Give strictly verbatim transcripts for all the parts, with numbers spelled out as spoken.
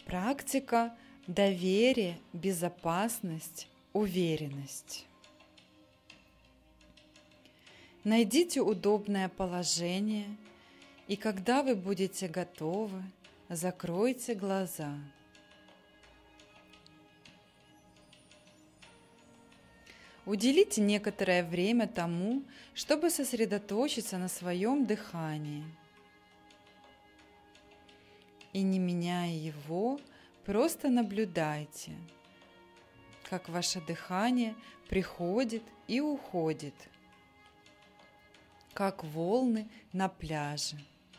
Практика доверие, безопасность, уверенность. Найдите удобное положение, и когда вы будете готовы, закройте глаза. Уделите некоторое время тому, чтобы сосредоточиться на своем дыхании. И не меняя его, просто наблюдайте, как ваше дыхание приходит и уходит, как волны на пляже.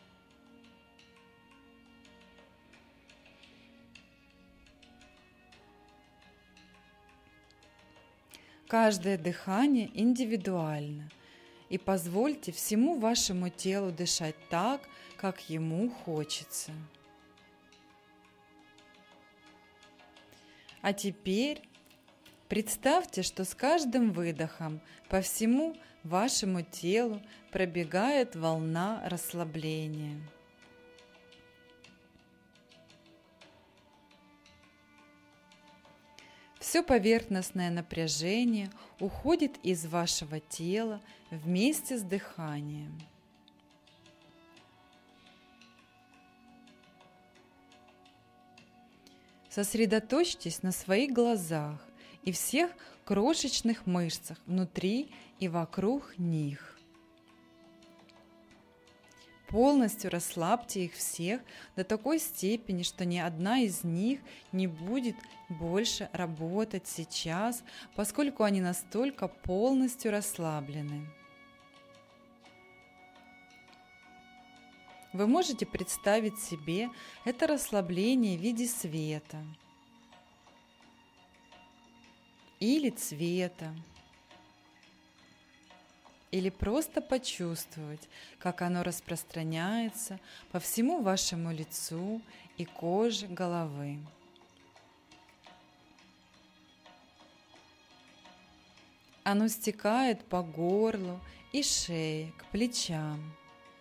Каждое дыхание индивидуально, и позвольте всему вашему телу дышать так, как ему хочется. А теперь представьте, что с каждым выдохом по всему вашему телу пробегает волна расслабления. Все поверхностное напряжение уходит из вашего тела вместе с дыханием. Сосредоточьтесь на своих глазах и всех крошечных мышцах внутри и вокруг них. Полностью расслабьте их всех до такой степени, что ни одна из них не будет больше работать сейчас, поскольку они настолько полностью расслаблены. Вы можете представить себе это расслабление в виде света или цвета, или просто почувствовать, как оно распространяется по всему вашему лицу и коже головы. Оно стекает по горлу и шее к плечам.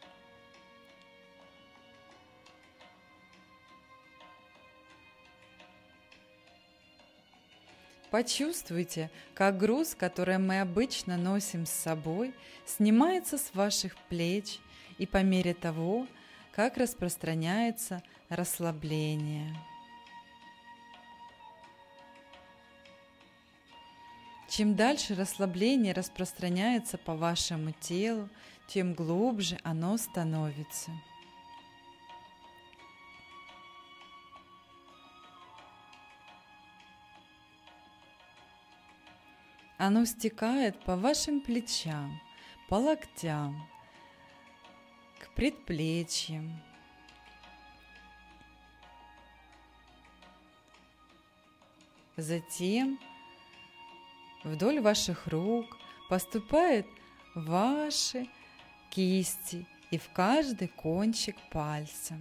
Почувствуйте, как груз, который мы обычно носим с собой, снимается с ваших плеч, и по мере того, как распространяется расслабление. Чем дальше расслабление распространяется по вашему телу, тем глубже оно становится. Оно стекает по вашим плечам, по локтям, к предплечьям. Затем вдоль ваших рук поступает в ваши кисти и в каждый кончик пальца.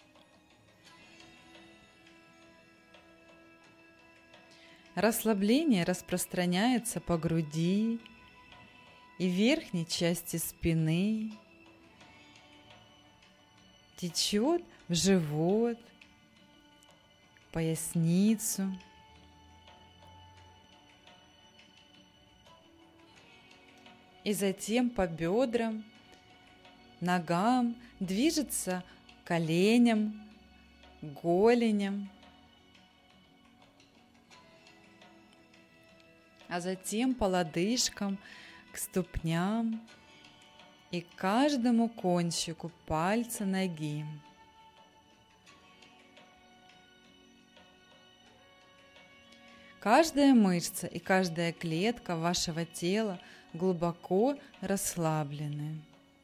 Расслабление распространяется по груди и верхней части спины, течет в живот, поясницу, и затем по бедрам, ногам, движется коленям, голеням, а затем по лодыжкам, к ступням и к каждому кончику пальца ноги. Каждая мышца и каждая клетка вашего тела глубоко расслаблены.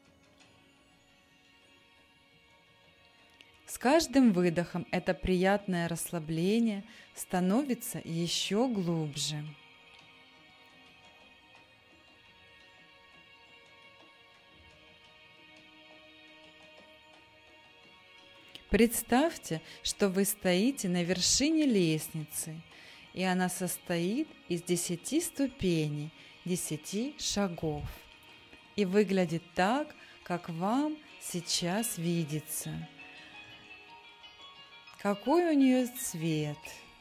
С каждым выдохом это приятное расслабление становится еще глубже. Представьте, что вы стоите на вершине лестницы, и она состоит из десяти ступеней, десяти шагов, и выглядит так, как вам сейчас видится. какой у нее цвет.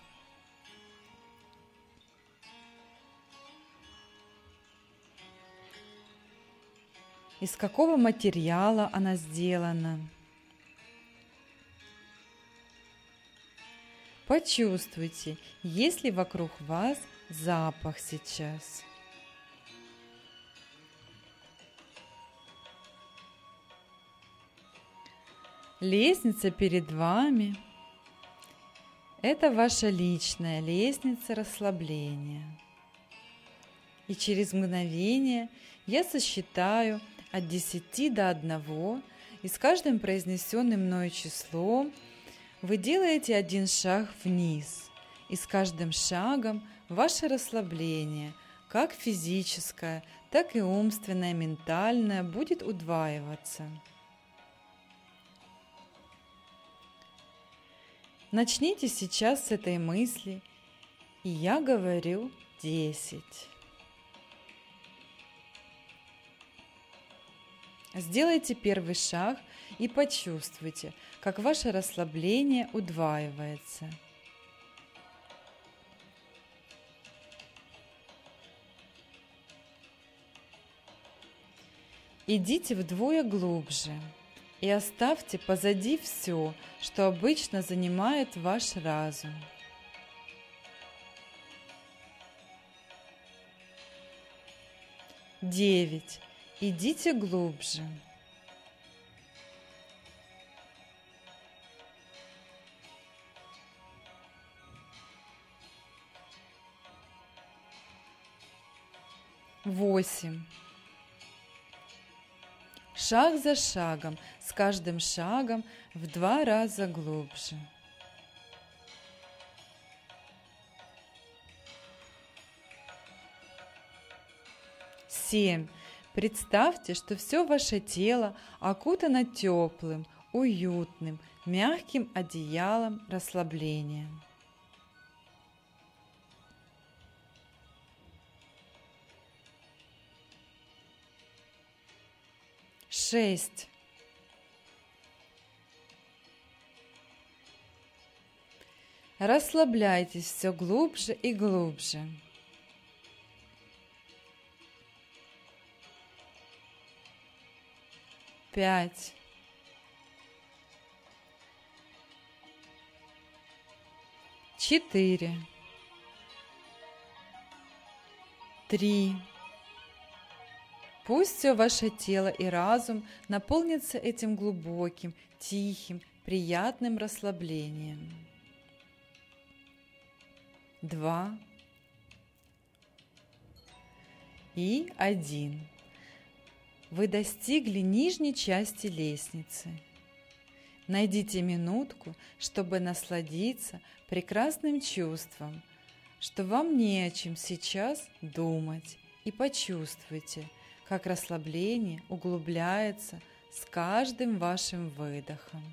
Из какого материала она сделана. Почувствуйте, есть ли вокруг вас запах сейчас. Лестница перед вами – это ваша личная лестница расслабления. И через мгновение я сосчитаю от десяти до одного, и с каждым произнесенным мною числом вы делаете один шаг вниз, и с каждым шагом ваше расслабление, как физическое, так и умственное, ментальное, будет удваиваться. Начните сейчас с этой мысли, и я говорю десять. Сделайте первый шаг и почувствуйте, как ваше расслабление удваивается. Идите вдвое глубже и оставьте позади все, что обычно занимает ваш разум. Девять. Идите глубже. Восемь. Шаг за шагом, с каждым шагом в два раза глубже. Семь. Представьте, что все ваше тело окутано теплым, уютным, мягким одеялом расслабления. Шесть. Расслабляйтесь все глубже и глубже. Пять. Четыре. Три. Пусть все ваше тело и разум наполнятся этим глубоким, тихим, приятным расслаблением. Два. И один. Вы достигли нижней части лестницы. Найдите минутку, чтобы насладиться прекрасным чувством, что вам не о чем сейчас думать, и почувствуйте, как расслабление углубляется с каждым вашим выдохом.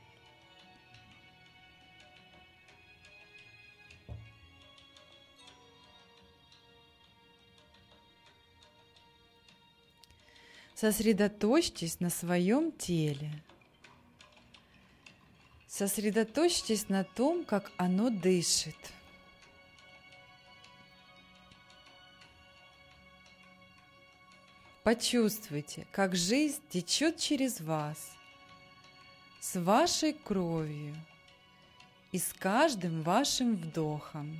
Сосредоточьтесь на своем теле. Сосредоточьтесь на том, как оно дышит. Почувствуйте, как жизнь течет через вас, с вашей кровью и с каждым вашим вдохом.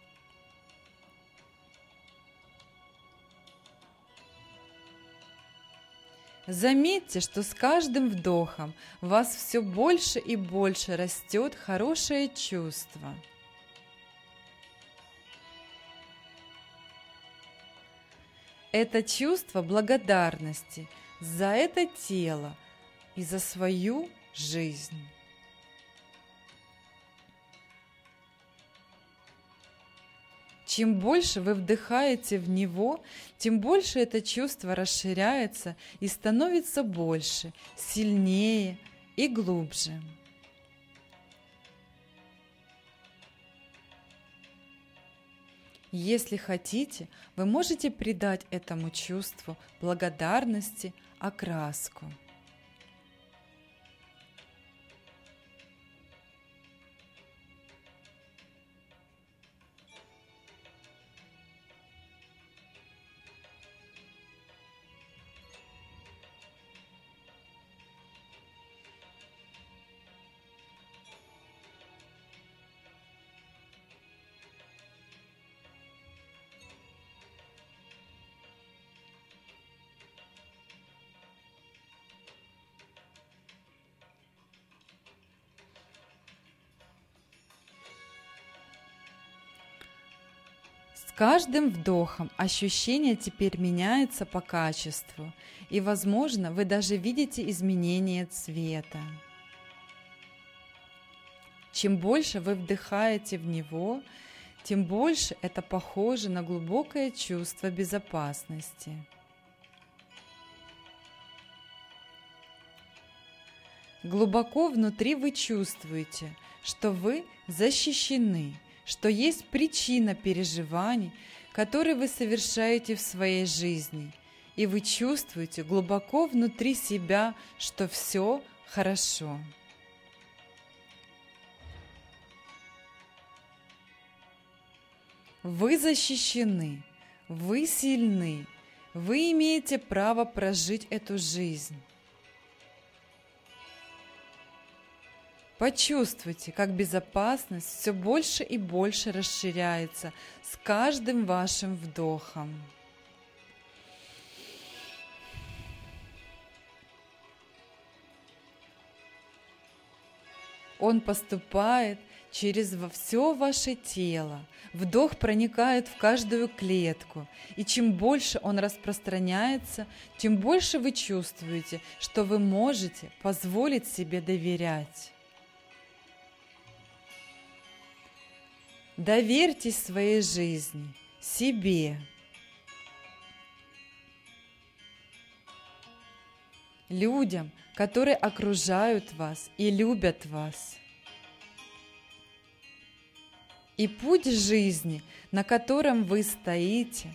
Заметьте, что с каждым вдохом в вас все больше и больше растет хорошее чувство. Это чувство благодарности за это тело и за свою жизнь. Чем больше вы вдыхаете в него, тем больше это чувство расширяется и становится больше, сильнее и глубже. Если хотите, вы можете придать этому чувству благодарности окраску. каждым вдохом ощущение теперь меняется по качеству, и, возможно, вы даже видите изменение цвета. Чем больше вы вдыхаете в него, тем больше это похоже на глубокое чувство безопасности. Глубоко внутри вы чувствуете, что вы защищены, что есть причина переживаний, которые вы совершаете в своей жизни, и вы чувствуете глубоко внутри себя, что все хорошо. Вы защищены, вы сильны, вы имеете право прожить эту жизнь. Почувствуйте, как безопасность все больше и больше расширяется с каждым вашим вдохом. Он поступает через все ваше тело. Вдох проникает в каждую клетку, и чем больше он распространяется, тем больше вы чувствуете, что вы можете позволить себе доверять. Доверьтесь своей жизни, себе. Людям, которые окружают вас и любят вас. И путь жизни, на котором вы стоите,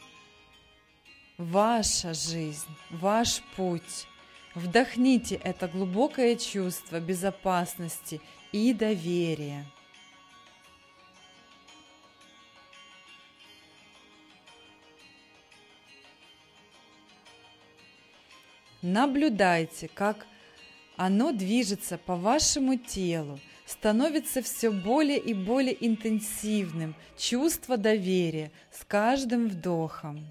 ваша жизнь, ваш путь. Вдохните это глубокое чувство безопасности и доверия. Наблюдайте, как оно движется по вашему телу, становится все более и более интенсивным, чувство доверия с каждым вдохом.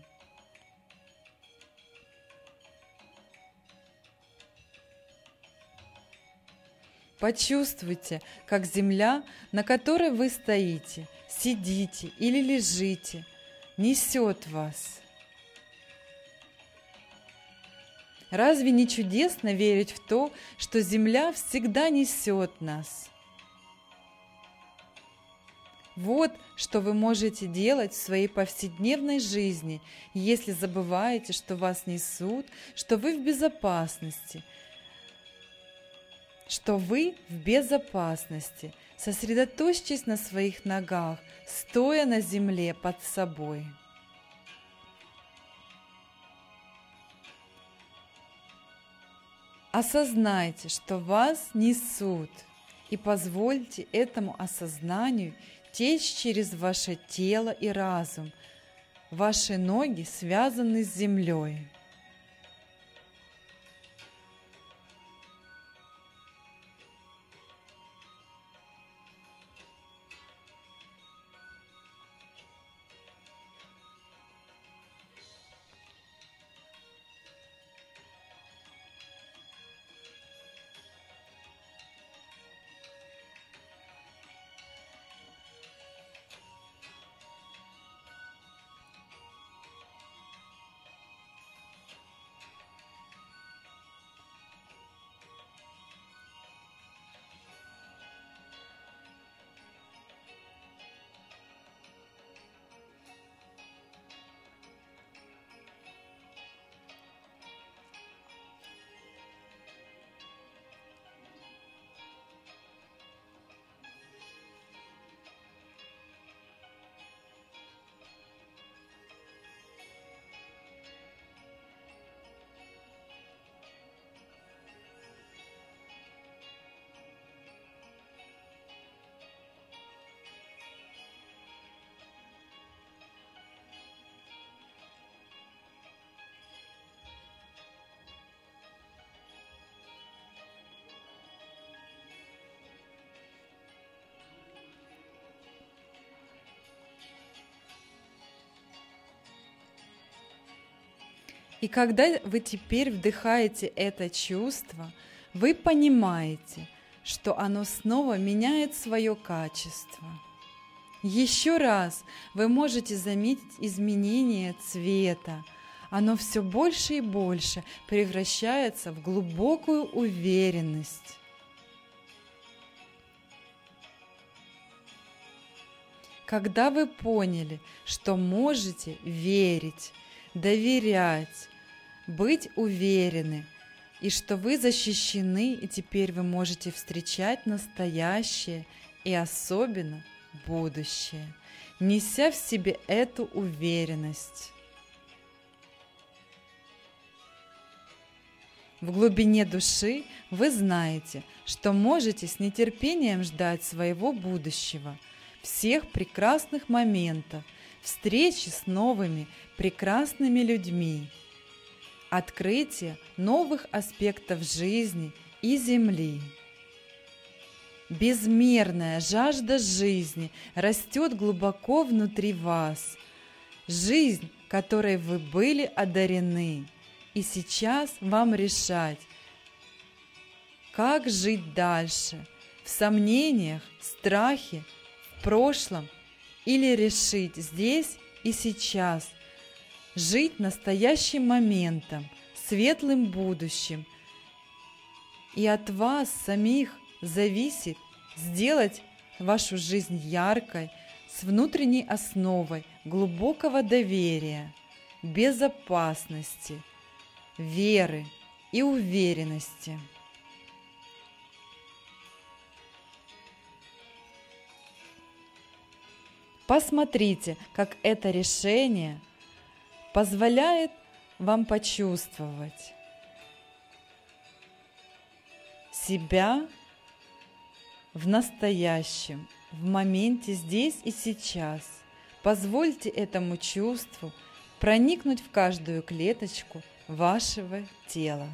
Почувствуйте, как земля, на которой вы стоите, сидите или лежите, несет вас. Разве не чудесно верить в то, что земля всегда несет нас? Вот что вы можете делать в своей повседневной жизни, если забываете, что вас несут, что вы в безопасности, что вы в безопасности. Сосредоточьтесь на своих ногах, стоя на земле под собой. Осознайте, что вас несут, и позвольте этому осознанию течь через ваше тело и разум. Ваши ноги связаны с землей. И когда вы теперь вдыхаете это чувство, вы понимаете, что оно снова меняет свое качество. Еще раз вы можете заметить изменение цвета. Оно все больше и больше превращается в глубокую уверенность. Когда вы поняли, что можете верить, доверять, быть уверены, и что вы защищены, и теперь вы можете встречать настоящее и особенно будущее, неся в себе эту уверенность. В глубине души вы знаете, что можете с нетерпением ждать своего будущего, всех прекрасных моментов, встречи с новыми прекрасными людьми, открытия новых аспектов жизни и Земли. Безмерная жажда жизни растет глубоко внутри вас, жизнь, которой вы были одарены, и сейчас вам решать, как жить дальше, в сомнениях, страхе, в прошлом, или решить здесь и сейчас, жить настоящим моментом, светлым будущим. И от вас самих зависит сделать вашу жизнь яркой, с внутренней основой глубокого доверия, безопасности, веры и уверенности. Посмотрите, как это решение позволяет вам почувствовать себя в настоящем, в моменте здесь и сейчас. Позвольте этому чувству проникнуть в каждую клеточку вашего тела.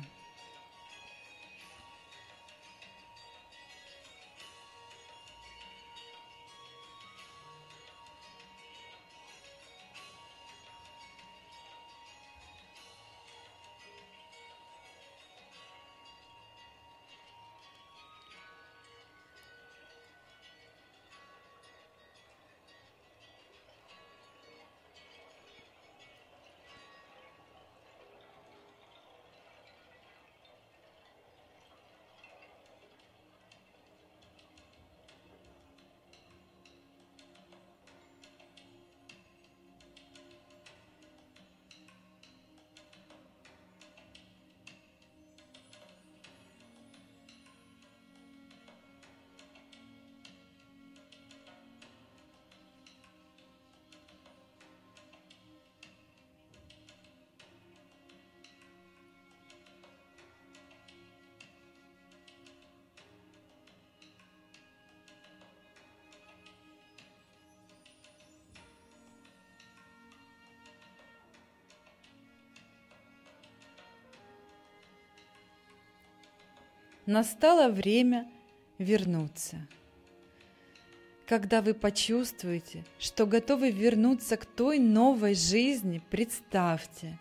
Настало время вернуться. Когда вы почувствуете, что готовы вернуться к той новой жизни, представьте,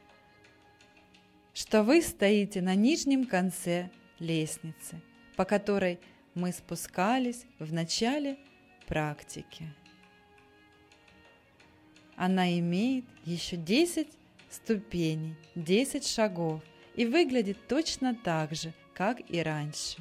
что вы стоите на нижнем конце лестницы, по которой мы спускались в начале практики. Она имеет еще десять ступеней, десять шагов и выглядит точно так же, как и раньше.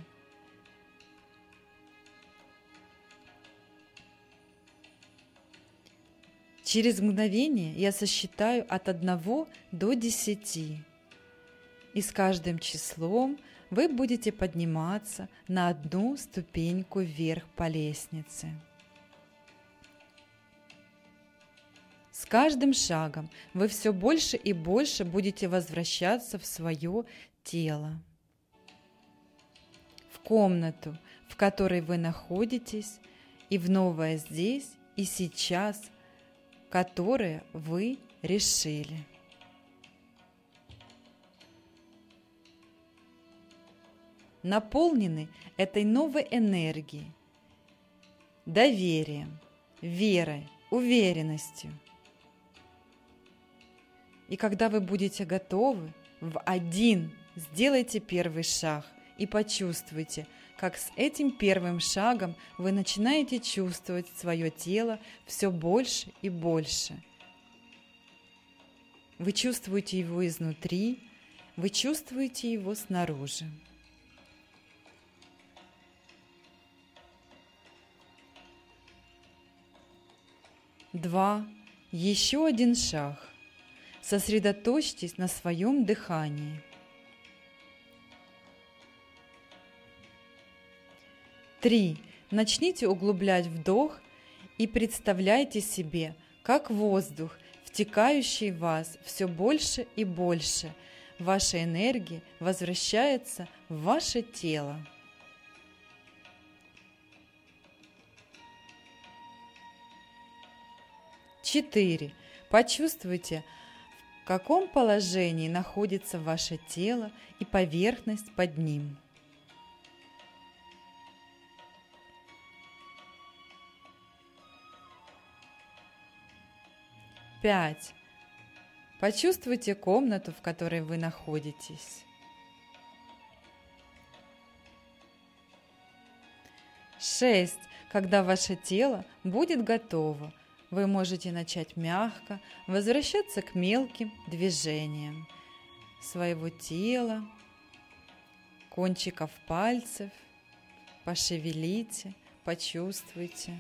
Через мгновение я сосчитаю от одного до десяти, и с каждым числом вы будете подниматься на одну ступеньку вверх по лестнице. С каждым шагом вы все больше и больше будете возвращаться в свое тело, в комнату, в которой вы находитесь, и в новое здесь и сейчас, которое вы решили. Наполнены этой новой энергией, доверием, верой, уверенностью. И когда вы будете готовы, в один сделайте первый шаг и почувствуйте, как с этим первым шагом вы начинаете чувствовать свое тело все больше и больше. Вы чувствуете его изнутри, вы чувствуете его снаружи. Два. Еще один шаг. Сосредоточьтесь на своем дыхании. Три. Начните углублять вдох и представляйте себе, как воздух, втекающий в вас все больше и больше, ваша энергия возвращается в ваше тело. Четыре. Почувствуйте, в каком положении находится ваше тело и поверхность под ним. Пять. Почувствуйте комнату, в которой вы находитесь. Шесть. Когда ваше тело будет готово, вы можете начать мягко возвращаться к мелким движениям своего тела, кончиков пальцев. Пошевелите, почувствуйте,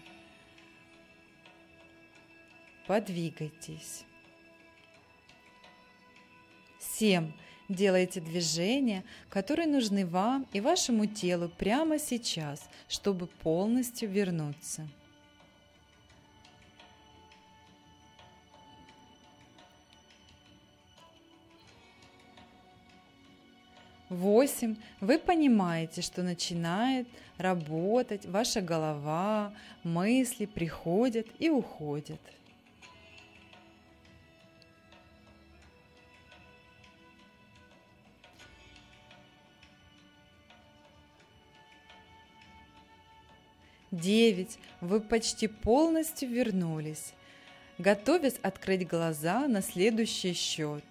подвигайтесь. Семь. Делайте движения, которые нужны вам и вашему телу прямо сейчас, чтобы полностью вернуться. Восемь. Вы понимаете, что начинает работать ваша голова, мысли приходят и уходят. Девять. Вы почти полностью вернулись, готовясь открыть глаза на следующий счет.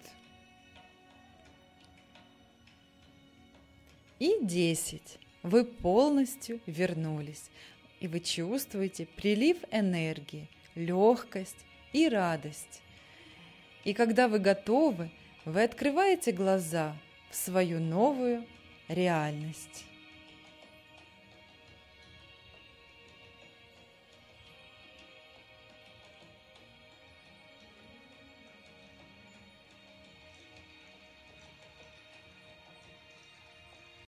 И десять. Вы полностью вернулись, и вы чувствуете прилив энергии, легкость и радость. И когда вы готовы, вы открываете глаза в свою новую реальность.